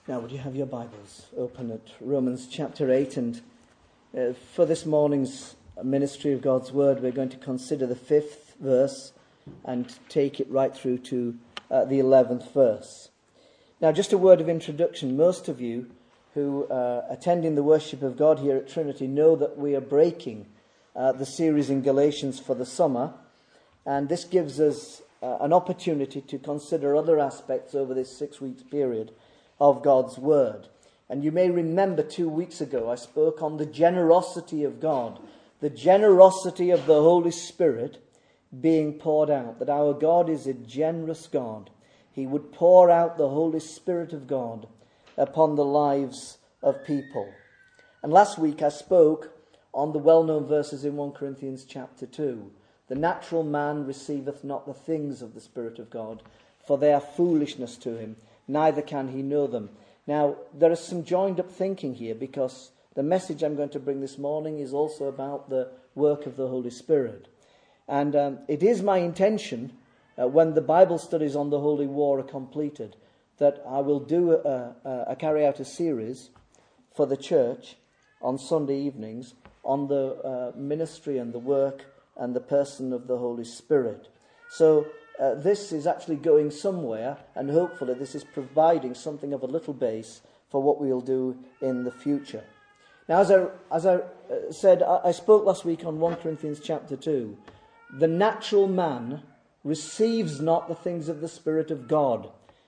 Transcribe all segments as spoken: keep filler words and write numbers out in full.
Now, would you have your Bibles open at Romans chapter eight? And uh, for this morning's ministry of God's Word, we're going to consider the fifth verse and take it right through to uh, the eleventh verse. Now, just a word of introduction. Most of you who are attending the worship of God here at Trinity know that we are breaking uh, the series in Galatians for the summer. And this gives us uh, an opportunity to consider other aspects over this six weeks period of God's Word. And you may remember two weeks ago I spoke on the generosity of God, the generosity of the Holy Spirit being poured out, that our God is a generous God. He would pour out the Holy Spirit of God upon the lives of people. And last week I spoke on the well-known verses in First Corinthians chapter two. The natural man receiveth not the things of the Spirit of God, for they are foolishness to him, neither can he know them. Now, there is some joined up thinking here, because the message I'm going to bring this morning is also about the work of the Holy Spirit. And um, it is my intention, uh, when the Bible studies on the Holy War are completed, that I will do a, a, a carry out a series for the church on Sunday evenings on the uh, ministry and the work and the person of the Holy Spirit. So Uh, this is actually going somewhere, and hopefully this is providing something of a little base for what we'll do in the future. Now, as I, as I uh, said, I, I spoke last week on First Corinthians chapter two. The natural man receives not the things of the Spirit of God.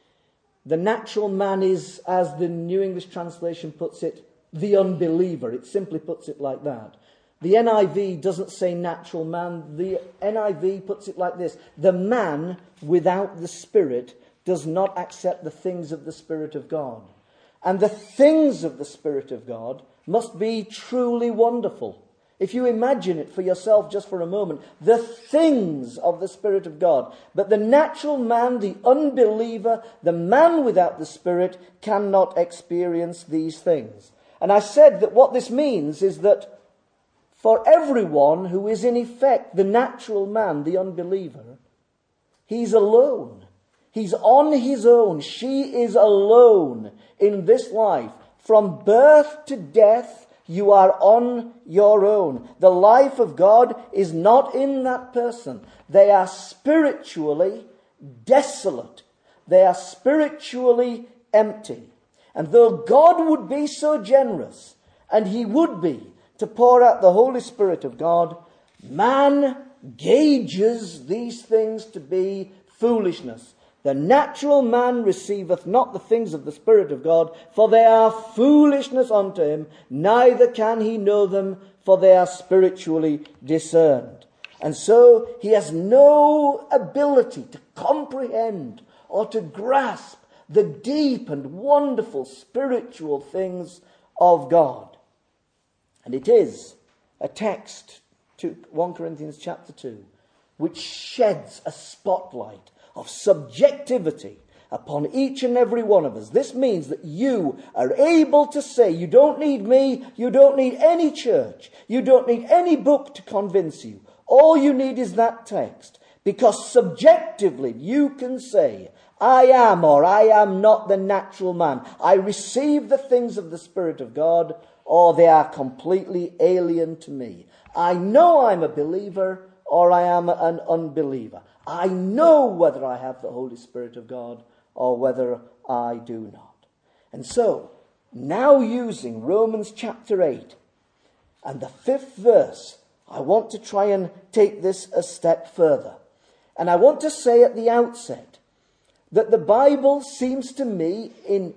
The natural man is, as the New English Translation puts it, the unbeliever. It simply puts it like that. The N I V doesn't say natural man. The N I V puts it like this: the man without the Spirit does not accept the things of the Spirit of God. And the things of the Spirit of God must be truly wonderful. If you imagine it for yourself just for a moment, the things of the Spirit of God. But the natural man, the unbeliever, the man without the Spirit cannot experience these things. And I said that what this means is that for everyone who is in effect the natural man, the unbeliever, he's alone. He's on his own. She is alone in this life. From birth to death, you are on your own. The life of God is not in that person. They are spiritually desolate. They are spiritually empty. And though God would be so generous, and he would be, to pour out the Holy Spirit of God, man gauges these things to be foolishness. The natural man receiveth not the things of the Spirit of God, for they are foolishness unto him, neither can he know them, for they are spiritually discerned. And so he has no ability to comprehend or to grasp the deep and wonderful spiritual things of God. And it is a text, to First Corinthians chapter two, which sheds a spotlight of subjectivity upon each and every one of us. This means that you are able to say, you don't need me, you don't need any church, you don't need any book to convince you. All you need is that text. Because subjectively you can say, I am or I am not the natural man. I receive the things of the Spirit of God, or they are completely alien to me. I know I'm a believer, or I am an unbeliever. I know whether I have the Holy Spirit of God, or whether I do not. And so, now using Romans chapter eight, and the fifth verse, I want to try and take this a step further. And I want to say at the outset that the Bible seems to me, in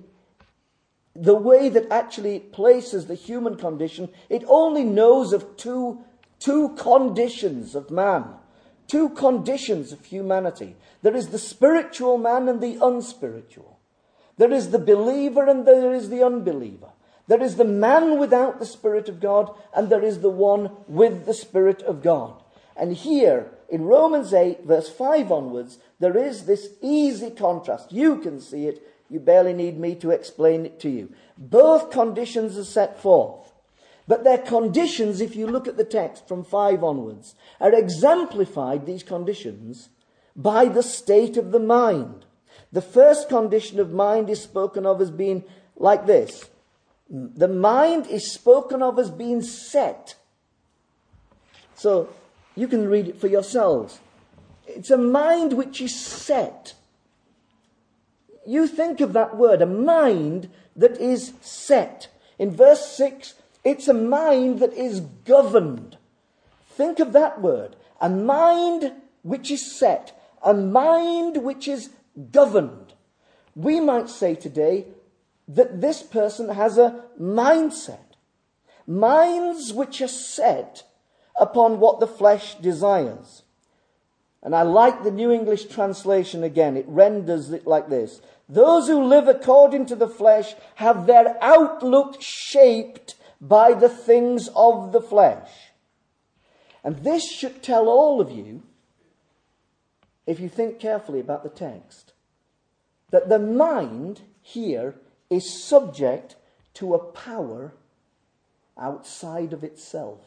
the way that actually it places the human condition, it only knows of two, two conditions of man, two conditions of humanity. There is the spiritual man and the unspiritual. There is the believer and there is the unbeliever. There is the man without the Spirit of God, and there is the one with the Spirit of God. And here, in Romans eight, verse five onwards, there is this easy contrast. You can see it. You barely need me to explain it to you. Both conditions are set forth. But their conditions, if you look at the text from five onwards, are exemplified, these conditions, by the state of the mind. The first condition of mind is spoken of as being like this. The mind is spoken of as being set. So, you can read it for yourselves. It's a mind which is set. You think of that word, a mind that is set. In verse six, it's a mind that is governed. Think of that word. A mind which is set. A mind which is governed. We might say today that this person has a mindset. Minds which are set upon what the flesh desires. And I like the New English translation again. It renders it like this. Those who live according to the flesh have their outlook shaped by the things of the flesh. And this should tell all of you, if you think carefully about the text, that the mind here is subject to a power outside of itself.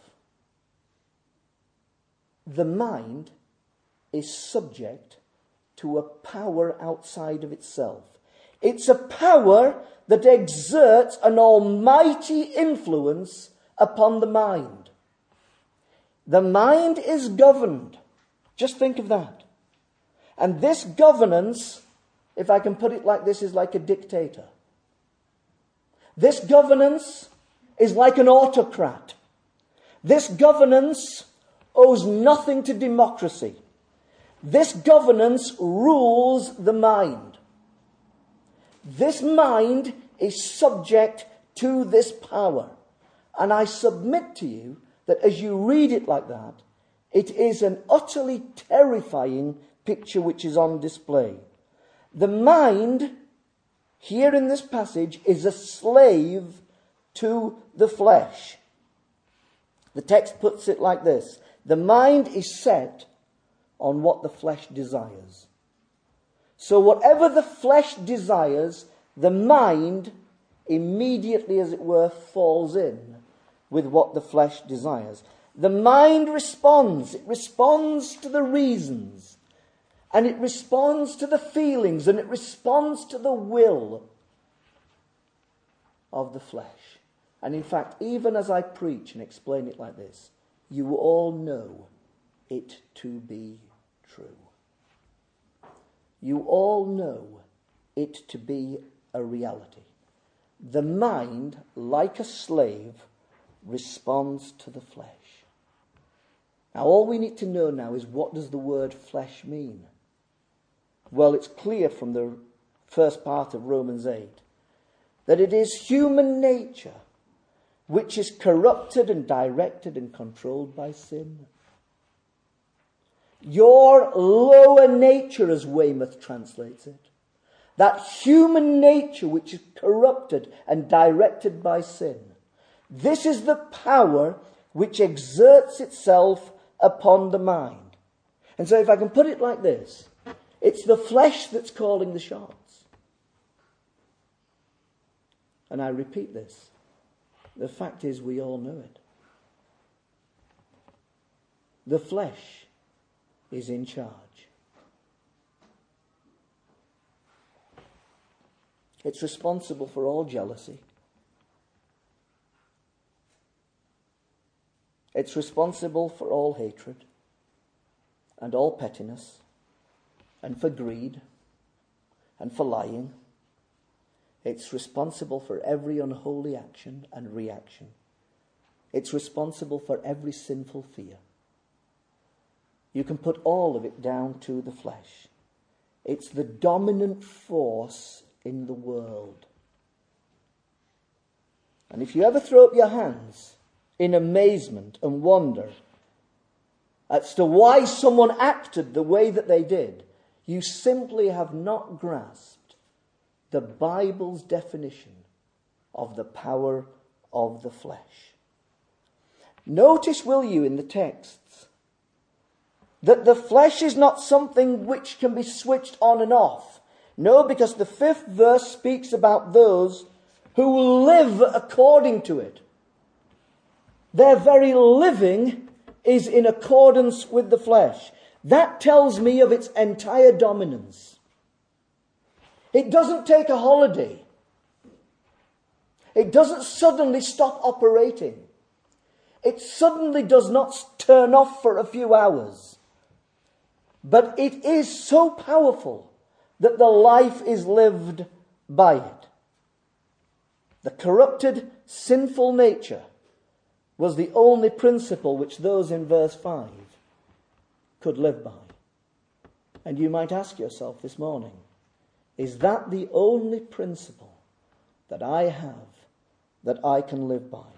The mind is subject to a power outside of itself. It's a power that exerts an almighty influence upon the mind. The mind is governed. Just think of that. And this governance, if I can put it like this, is like a dictator. This governance is like an autocrat. This governance owes nothing to democracy. This governance rules the mind. This mind is subject to this power. And I submit to you that as you read it like that, it is an utterly terrifying picture which is on display. The mind, here in this passage, is a slave to the flesh. The text puts it like this. The mind is set on what the flesh desires. So whatever the flesh desires, the mind immediately, as it were, falls in with what the flesh desires. The mind responds. It responds to the reasons. And it responds to the feelings. And it responds to the will of the flesh. And in fact, even as I preach and explain it like this, you all know it to be true. You all know it to be a reality. The mind, like a slave, responds to the flesh. Now, all we need to know now is, what does the word flesh mean? Well, it's clear from the first part of Romans eight that it is human nature which is corrupted and directed and controlled by sin. Your lower nature, as Weymouth translates it, that human nature which is corrupted and directed by sin, this is the power which exerts itself upon the mind. And so if I can put it like this, it's the flesh that's calling the shots. And I repeat this. The fact is, we all know it. The flesh is in charge. It's responsible for all jealousy. It's responsible for all hatred and all pettiness and for greed and for lying. It's responsible for every unholy action and reaction. It's responsible for every sinful fear. You can put all of it down to the flesh. It's the dominant force in the world. And if you ever throw up your hands in amazement and wonder as to why someone acted the way that they did, you simply have not grasped the Bible's definition of the power of the flesh. Notice, will you, in the texts, that the flesh is not something which can be switched on and off. No, because the fifth verse speaks about those who live according to it. Their very living is in accordance with the flesh. That tells me of its entire dominance. It doesn't take a holiday. It doesn't suddenly stop operating. It suddenly does not turn off for a few hours. But it is so powerful that the life is lived by it. The corrupted, sinful nature was the only principle which those in verse five could live by. And you might ask yourself this morning, is that the only principle that I have that I can live by?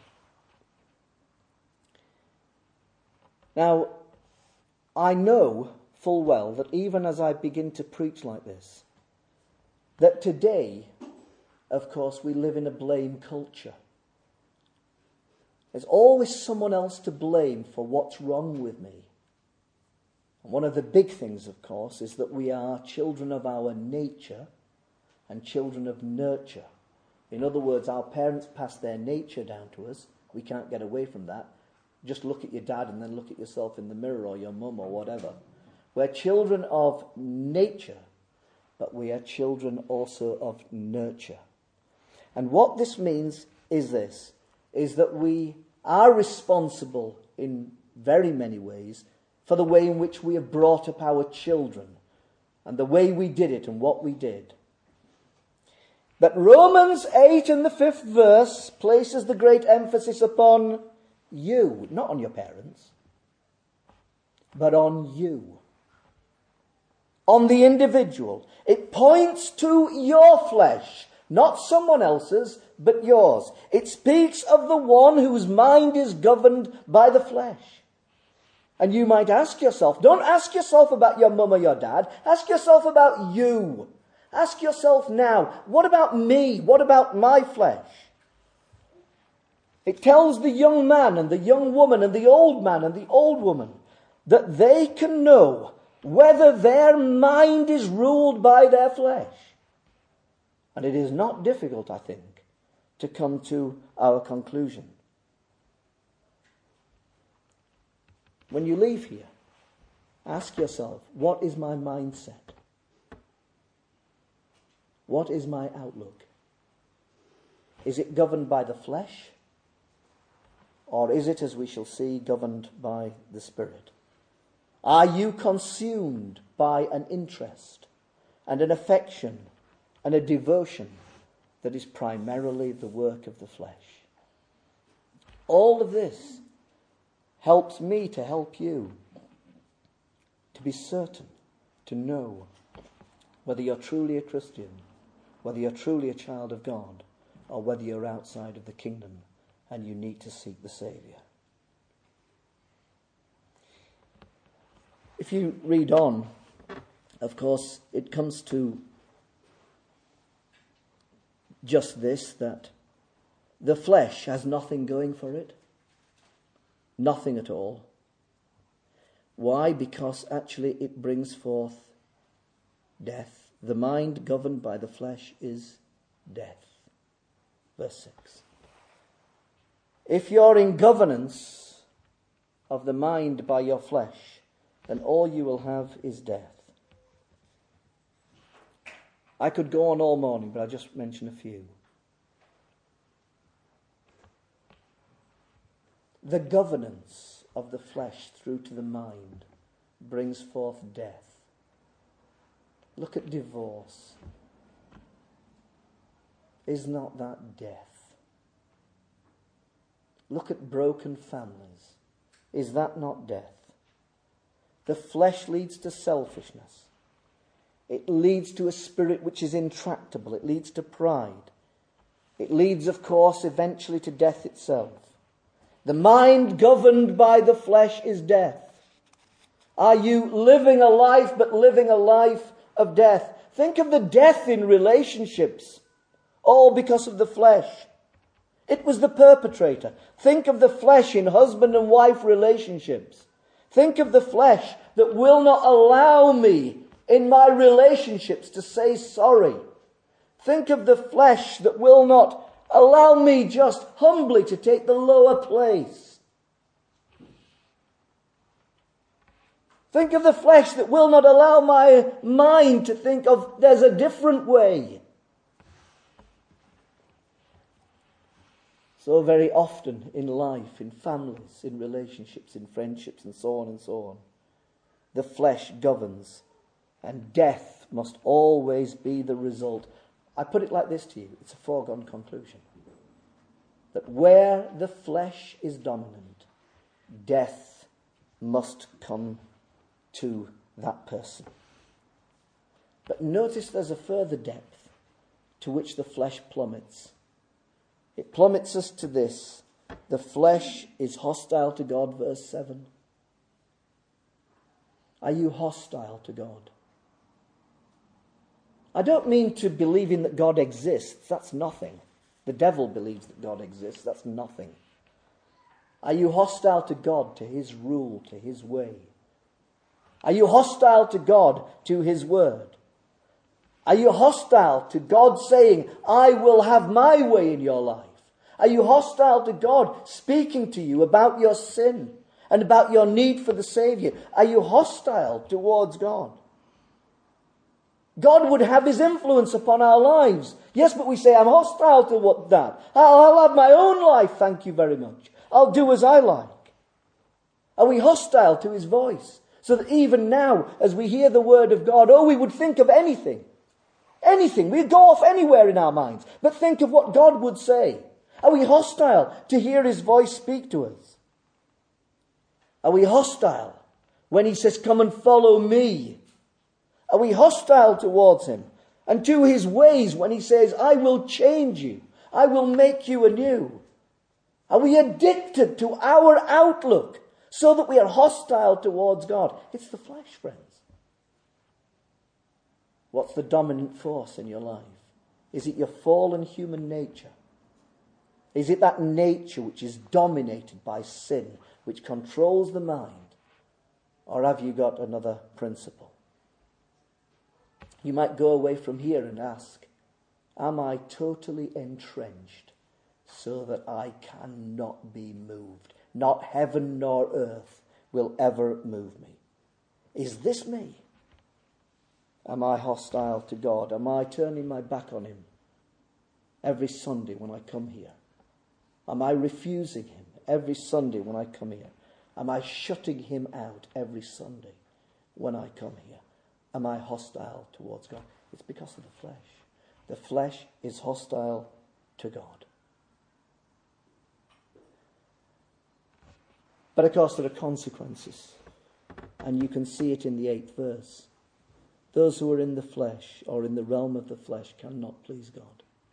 Now, I know full well that even as I begin to preach like this, that today, of course, we live in a blame culture. There's always someone else to blame for what's wrong with me. And one of the big things, of course, is that we are children of our nature and children of nurture. In other words, our parents pass their nature down to us. We can't get away from that. Just look at your dad and then look at yourself in the mirror, or your mum, or whatever. We're children of nature, but we are children also of nurture. And what this means is this, is that we are responsible in very many ways for the way in which we have brought up our children and the way we did it and what we did. But Romans eight in the fifth verse places the great emphasis upon you, not on your parents, but on you. On the individual. It points to your flesh, not someone else's, but yours. It speaks of the one whose mind is governed by the flesh. And you might ask yourself, don't ask yourself about your mum or your dad, ask yourself about you. Ask yourself now, what about me? What about my flesh? It tells the young man and the young woman and the old man and the old woman that they can know whether their mind is ruled by their flesh. And it is not difficult, I think, to come to our conclusion. When you leave here, ask yourself, what is my mindset? What is my outlook? Is it governed by the flesh? Or is it, as we shall see, governed by the Spirit? Are you consumed by an interest and an affection and a devotion that is primarily the work of the flesh? All of this helps me to help you to be certain, to know whether you're truly a Christian, whether you're truly a child of God, or whether you're outside of the kingdom and you need to seek the Saviour. If you read on, of course, it comes to just this, that the flesh has nothing going for it. Nothing at all. Why? Because actually it brings forth death. The mind governed by the flesh is death. Verse six. If you're in governance of the mind by your flesh, then all you will have is death. I could go on all morning, but I'll just mention a few. The governance of the flesh through to the mind brings forth death. Look at divorce. Is not that death? Look at broken families. Is that not death? The flesh leads to selfishness. It leads to a spirit which is intractable. It leads to pride. It leads, of course, eventually to death itself. The mind governed by the flesh is death. Are you living a life, but living a life of death? Think of the death in relationships, all because of the flesh. It was the perpetrator. Think of the flesh in husband and wife relationships. Think of the flesh that will not allow me in my relationships to say sorry. Think of the flesh that will not allow me just humbly to take the lower place. Think of the flesh that will not allow my mind to think of there's a different way. So very often in life, in families, in relationships, in friendships, and so on and so on, the flesh governs, and death must always be the result. I put it like this to you, it's a foregone conclusion. That where the flesh is dominant, death must come to that person. But notice there's a further depth to which the flesh plummets. It plummets us to this. The flesh is hostile to God, verse seven. Are you hostile to God? I don't mean to believing that God exists. That's nothing. The devil believes that God exists. That's nothing. Are you hostile to God, to his rule, to his way? Are you hostile to God, to his word? Are you hostile to God saying, I will have my way in your life? Are you hostile to God speaking to you about your sin and about your need for the Saviour? Are you hostile towards God? God would have his influence upon our lives. Yes, but we say, I'm hostile to what that. I'll, I'll have my own life, thank you very much. I'll do as I like. Are we hostile to his voice? So that even now, as we hear the word of God, oh, we would think of anything. Anything. We'd go off anywhere in our minds. But think of what God would say. Are we hostile to hear his voice speak to us? Are we hostile when he says, come and follow me? Are we hostile towards him and to his ways when he says, I will change you, I will make you anew? Are we addicted to our outlook so that we are hostile towards God? It's the flesh, friends. What's the dominant force in your life? Is it your fallen human nature? Is it that nature which is dominated by sin, which controls the mind? Or have you got another principle? You might go away from here and ask, am I totally entrenched so that I cannot be moved? Not heaven nor earth will ever move me. Is this me? Am I hostile to God? Am I turning my back on him every Sunday when I come here? Am I refusing him every Sunday when I come here? Am I shutting him out every Sunday when I come here? Am I hostile towards God? It's because of the flesh. The flesh is hostile to God. But of course there are consequences. And you can see it in the eighth verse. Those who are in the flesh or in the realm of the flesh cannot please God.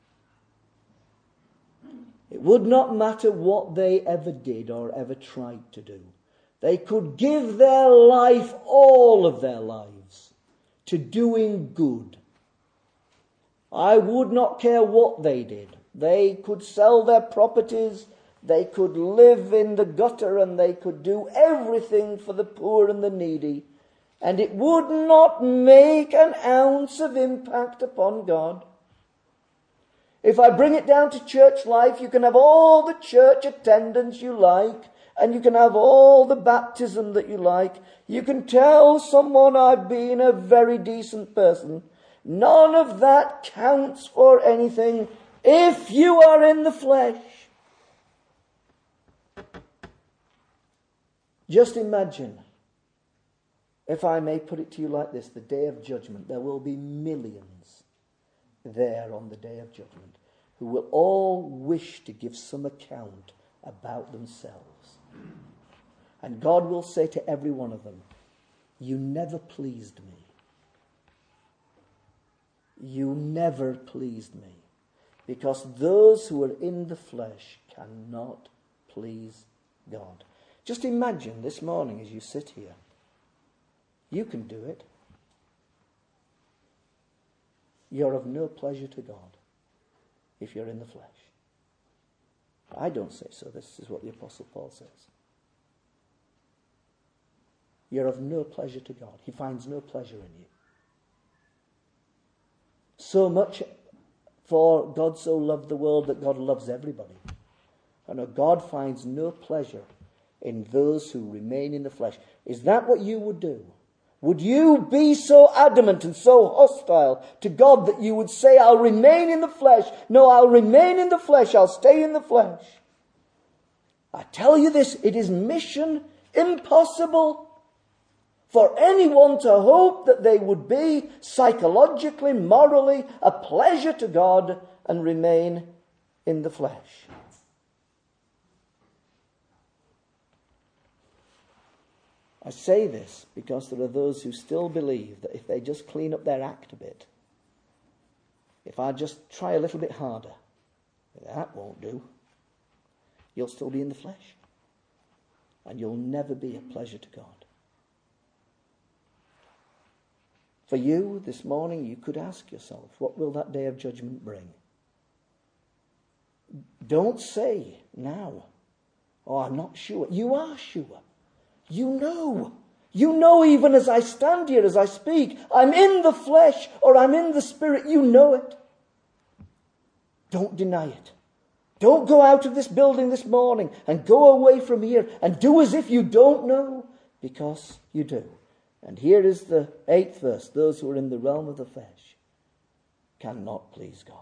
It would not matter what they ever did or ever tried to do. They could give their life, all of their lives, to doing good. I would not care what they did. They could sell their properties, they could live in the gutter, and they could do everything for the poor and the needy. And it would not make an ounce of impact upon God. If I bring it down to church life, you can have all the church attendance you like, and you can have all the baptism that you like. You can tell someone I've been a very decent person. None of that counts for anything if you are in the flesh. Just imagine, if I may put it to you like this, the day of judgment, there will be millions there on the day of judgment who will all wish to give some account about themselves. And God will say to every one of them, you never pleased me. You never pleased me. Because those who are in the flesh cannot please God. Just imagine this morning as you sit here. You can do it. You're of no pleasure to God if you're in the flesh. I don't say so. This is what the Apostle Paul says. You're of no pleasure to God. He finds no pleasure in you. So much for God so loved the world that God loves everybody. I know God finds no pleasure in those who remain in the flesh. Is that what you would do? Would you be so adamant and so hostile to God that you would say, I'll remain in the flesh? No, I'll remain in the flesh. I'll stay in the flesh. I tell you this, it is mission impossible for anyone to hope that they would be psychologically, morally, a pleasure to God and remain in the flesh. I say this because there are those who still believe that if they just clean up their act a bit, if I just try a little bit harder, that won't do. You'll still be in the flesh. And you'll never be a pleasure to God. For you, this morning, you could ask yourself, what will that day of judgment bring? Don't say now, oh, I'm not sure. You are sure. You know. You know even as I stand here, as I speak, I'm in the flesh or I'm in the spirit. You know it. Don't deny it. Don't go out of this building this morning and go away from here and do as if you don't know, because you do. And here is the eighth verse. Those who are in the realm of the flesh cannot please God.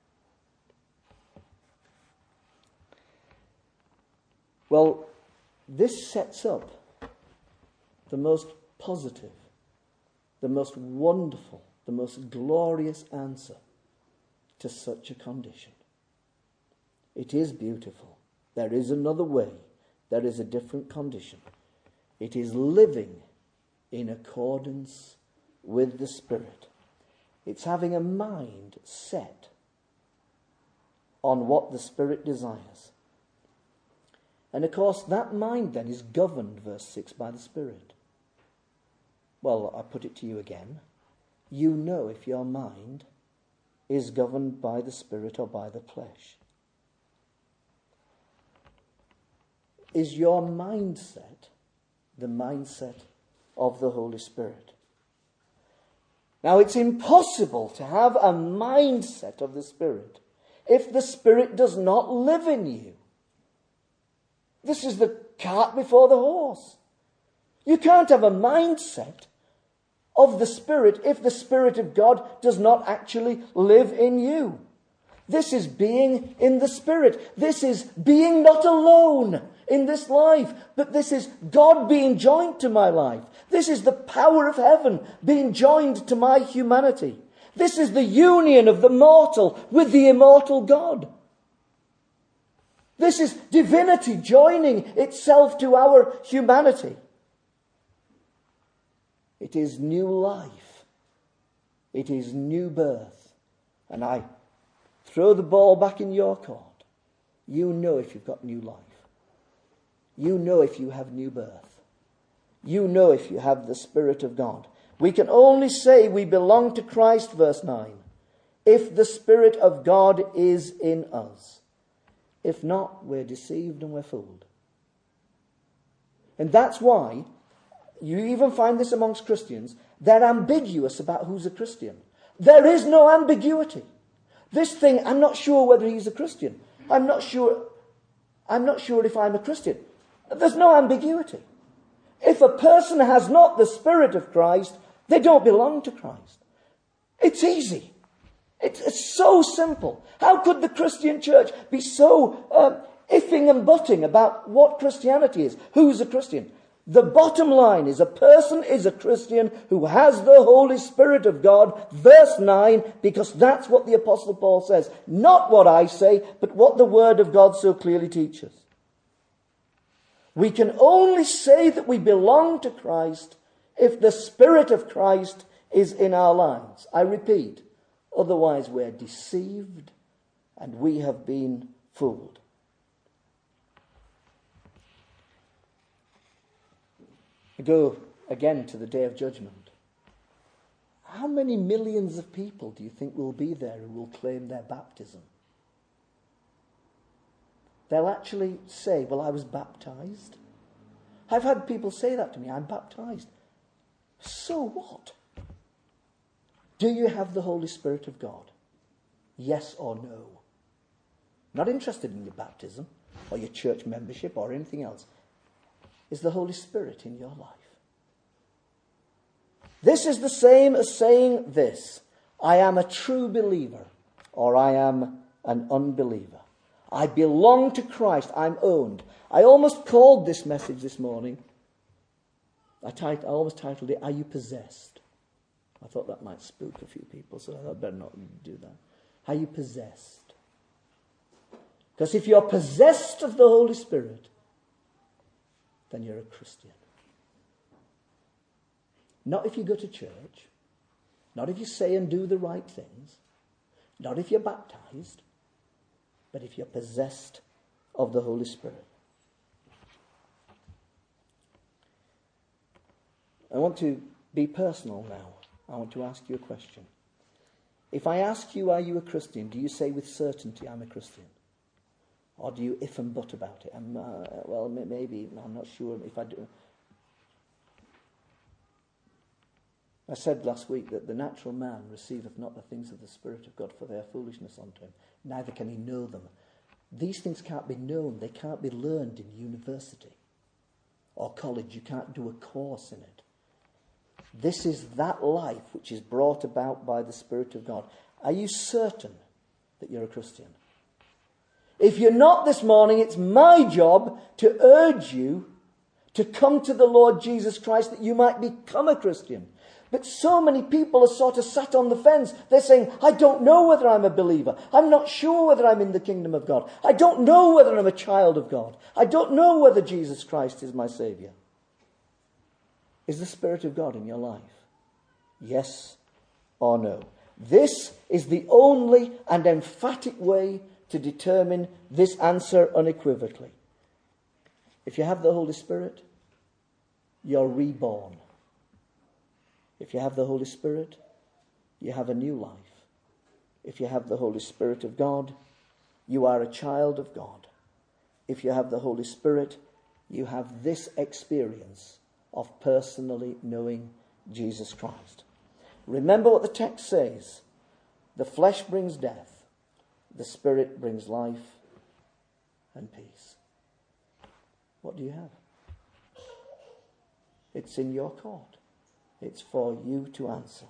Well, this sets up the most positive, the most wonderful, the most glorious answer to such a condition. It is beautiful. There is another way. There is a different condition. It is living in accordance with the Spirit. It's having a mind set on what the Spirit desires. And of course, that mind then is governed, verse six, by the Spirit. Well, I put it to you again. You know if your mind is governed by the Spirit or by the flesh. Is your mindset the mindset of the Holy Spirit? Now, it's impossible to have a mindset of the Spirit if the Spirit does not live in you. This is the cart before the horse. You can't have a mindset of the Spirit if the Spirit of God does not actually live in you. This is being in the Spirit. This is being not alone in this life, but this is God being joined to my life. This is the power of heaven being joined to my humanity. This is the union of the mortal with the immortal God. This is divinity joining itself to our humanity. It is new life. It is new birth. And I throw the ball back in your court. You know if you've got new life. You know if you have new birth. You know if you have the Spirit of God. We can only say we belong to Christ, verse nine, if the Spirit of God is in us. If not, we're deceived and we're fooled. And that's why you even find this amongst Christians. They're ambiguous about who's a Christian. There is no ambiguity. This thing, I'm not sure whether he's a Christian. I'm not sure, I'm not sure if I'm a Christian. There's no ambiguity. If a person has not the Spirit of Christ, they don't belong to Christ. It's easy. It's, it's so simple. How could the Christian church be so um, iffing and butting about what Christianity is? Who's a Christian? The bottom line is a person is a Christian who has the Holy Spirit of God, verse nine, because that's what the Apostle Paul says. Not what I say, but what the Word of God so clearly teaches. We can only say that we belong to Christ if the Spirit of Christ is in our lives. I repeat, otherwise we're deceived and we have been fooled. I go again to the day of judgment. How many millions of people do you think will be there who will claim their baptism? They'll actually say, well, I was baptized. I've had people say that to me, I'm baptized. So what? Do you have the Holy Spirit of God? Yes or no? Not interested in your baptism or your church membership or anything else. is the Holy Spirit in your life. This is the same as saying this: I am a true believer, or I am an unbeliever. I belong to Christ. I'm owned. I almost called this message this morning, I, tit- I almost titled it, Are You Possessed? I thought that might spook a few people, so I thought I'd better not do that. Are you possessed? Because if you're possessed of the Holy Spirit, then you're a Christian. Not if you go to church, not if you say and do the right things, not if you're baptized, but if you're possessed of the Holy Spirit. I want to be personal now. I want to ask you a question. If I ask you, are you a Christian, do you say with certainty, I'm a Christian? Or do you if and but about it? I'm, uh, well, maybe, I'm not sure if I do. I said last week that the natural man receiveth not the things of the Spirit of God, for they are foolishness unto him. Neither can he know them. These things can't be known. They can't be learned in university or college. You can't do a course in it. This is that life which is brought about by the Spirit of God. Are you certain that you're a Christian? If you're not this morning, it's my job to urge you to come to the Lord Jesus Christ that you might become a Christian. But so many people are sort of sat on the fence. They're saying, I don't know whether I'm a believer. I'm not sure whether I'm in the kingdom of God. I don't know whether I'm a child of God. I don't know whether Jesus Christ is my Saviour. Is the Spirit of God in your life? Yes or no? This is the only and emphatic way to determine this answer unequivocally. If you have the Holy Spirit, you're reborn. If you have the Holy Spirit, you have a new life. If you have the Holy Spirit of God, you are a child of God. If you have the Holy Spirit, you have this experience of personally knowing Jesus Christ. Remember what the text says. The flesh brings death. The Spirit brings life and peace. What do you have? It's in your court. It's for you to answer.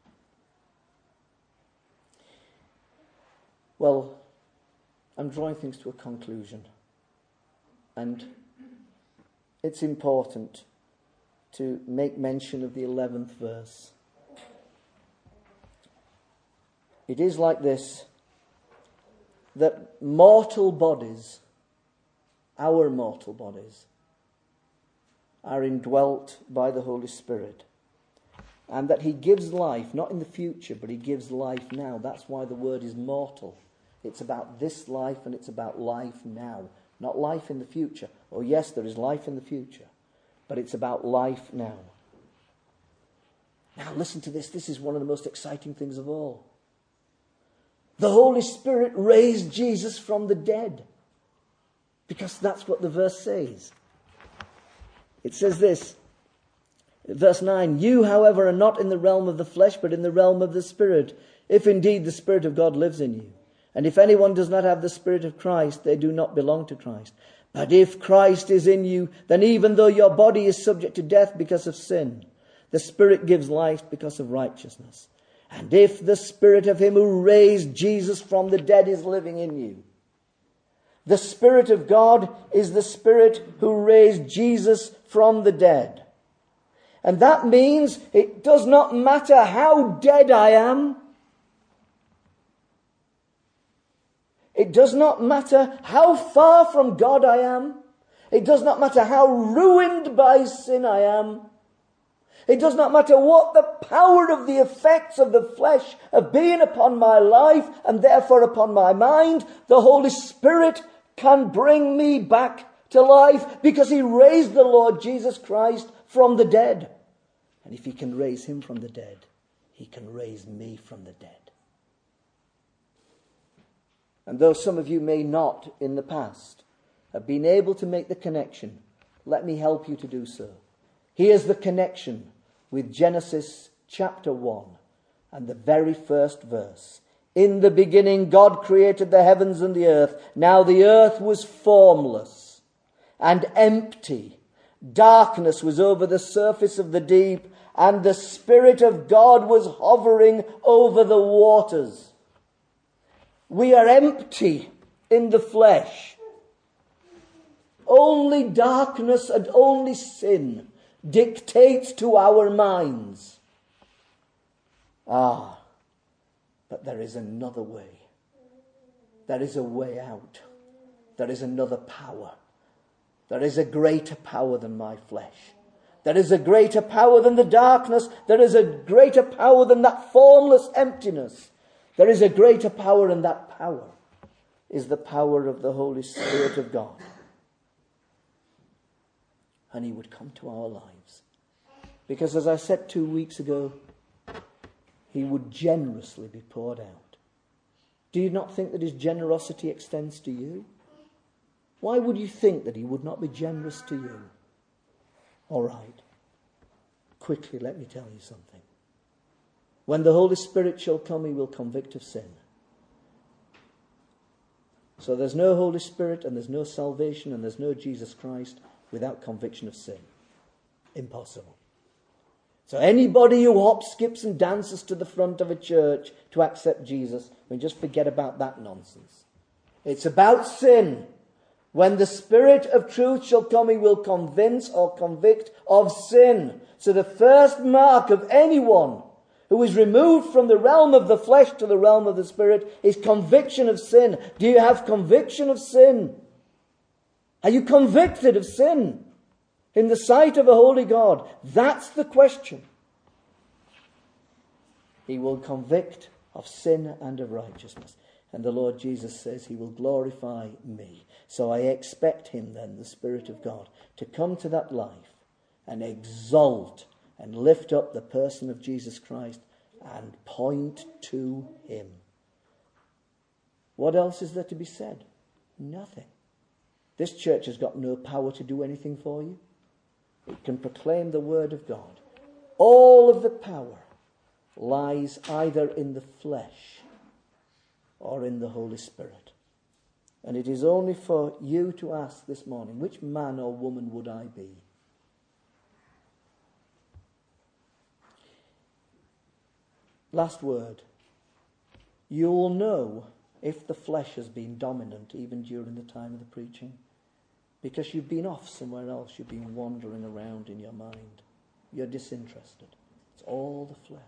Well, I'm drawing things to a conclusion. And it's important to make mention of the eleventh verse. It is like this, that mortal bodies, our mortal bodies, are indwelt by the Holy Spirit. And that he gives life, not in the future, but he gives life now. That's why the word is mortal. It's about this life and it's about life now. Not life in the future. Oh yes, there is life in the future. But it's about life now. Now listen to this. This is one of the most exciting things of all. The Holy Spirit raised Jesus from the dead. Because that's what the verse says. It says this. Verse nine, you, however, are not in the realm of the flesh, but in the realm of the Spirit, if indeed the Spirit of God lives in you. And if anyone does not have the Spirit of Christ, they do not belong to Christ. But if Christ is in you, then even though your body is subject to death because of sin, the Spirit gives life because of righteousness. And if the Spirit of him who raised Jesus from the dead is living in you, the Spirit of God is the Spirit who raised Jesus from the dead. And that means it does not matter how dead I am. It does not matter how far from God I am. It does not matter how ruined by sin I am. It does not matter what the power of the effects of the flesh have been upon my life and therefore upon my mind. The Holy Spirit can bring me back to life because he raised the Lord Jesus Christ from the dead. And if he can raise him from the dead, he can raise me from the dead. And though some of you may not in the past have been able to make the connection, let me help you to do so. Here's the connection with Genesis chapter one and the very first verse. In the beginning God created the heavens and the earth. Now the earth was formless and empty. Darkness was over the surface of the deep, and the Spirit of God was hovering over the waters. We are empty in the flesh. Only darkness and only sin dictates to our minds. Ah, but there is another way. There is a way out. There is another power. There is a greater power than my flesh. There is a greater power than the darkness. There is a greater power than that formless emptiness. There is a greater power, and that power is the power of the Holy Spirit of God. And he would come to our lives. Because as I said two weeks ago, he would generously be poured out. Do you not think that his generosity extends to you? Why would you think that he would not be generous to you? All right. Quickly, let me tell you something. When the Holy Spirit shall come, he will convict of sin. So there's no Holy Spirit, and there's no salvation, and there's no Jesus Christ without conviction of sin. Impossible. So anybody who hops, skips and dances to the front of a church to accept Jesus, we just forget about that nonsense. It's about sin. When the Spirit of truth shall come, he will convince or convict of sin. So the first mark of anyone who is removed from the realm of the flesh to the realm of the Spirit is conviction of sin. Do you have conviction of sin? Are you convicted of sin in the sight of a holy God? That's the question. He will convict of sin and of righteousness. And the Lord Jesus says he will glorify me. So I expect him then, the Spirit of God, to come to that life and exalt and lift up the person of Jesus Christ and point to him. What else is there to be said? Nothing. This church has got no power to do anything for you. It can proclaim the word of God. All of the power lies either in the flesh or in the Holy Spirit. And it is only for you to ask this morning, which man or woman would I be? Last word. You'll know if the flesh has been dominant even during the time of the preaching, because you've been off somewhere else. You've been wandering around in your mind. You're disinterested. It's all the flesh.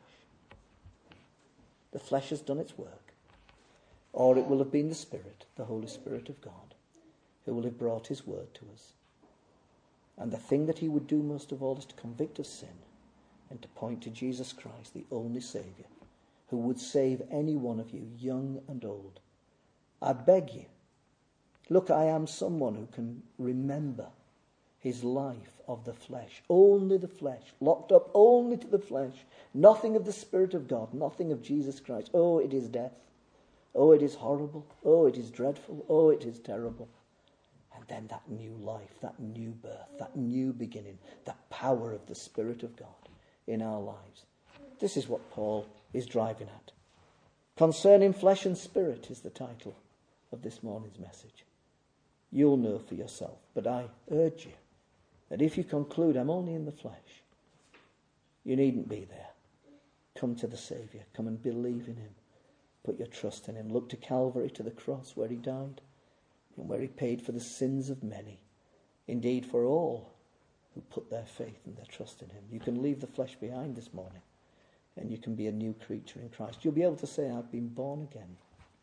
The flesh has done its work. Or it will have been the Spirit, the Holy Spirit of God, who will have brought his word to us. And the thing that he would do most of all is to convict of sin and to point to Jesus Christ, the only Saviour, who would save any one of you, young and old. I beg you, look, I am someone who can remember his life of the flesh, only the flesh, locked up only to the flesh, nothing of the Spirit of God, nothing of Jesus Christ. Oh, it is death. Oh, it is horrible. Oh, it is dreadful. Oh, it is terrible. And then that new life, that new birth, that new beginning, that power of the Spirit of God in our lives. This is what Paul is driving at. Concerning flesh and spirit is the title of this morning's message. You'll know for yourself, but I urge you that if you conclude I'm only in the flesh, you needn't be there. Come to the Saviour. Come and believe in him. Put your trust in him. Look to Calvary, to the cross where he died and where he paid for the sins of many. Indeed, for all who put their faith and their trust in him. You can leave the flesh behind this morning and you can be a new creature in Christ. You'll be able to say, I've been born again.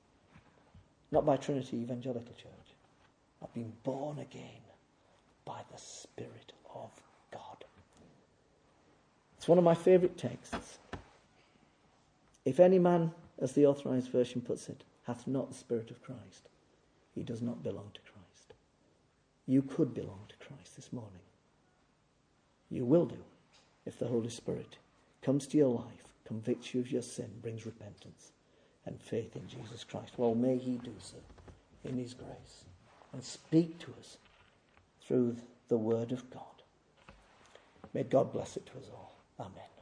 Not by Trinity Evangelical Church. I've been born again by the Spirit of God. It's one of my favourite texts. If any man, as the Authorized Version puts it, hath not the Spirit of Christ, he does not belong to Christ. You could belong to Christ this morning. You will do if the Holy Spirit comes to your life, convicts you of your sin, brings repentance and faith in Jesus Christ. Well, may he do so in his grace and speak to us through the word of God. May God bless it to us all. Amen.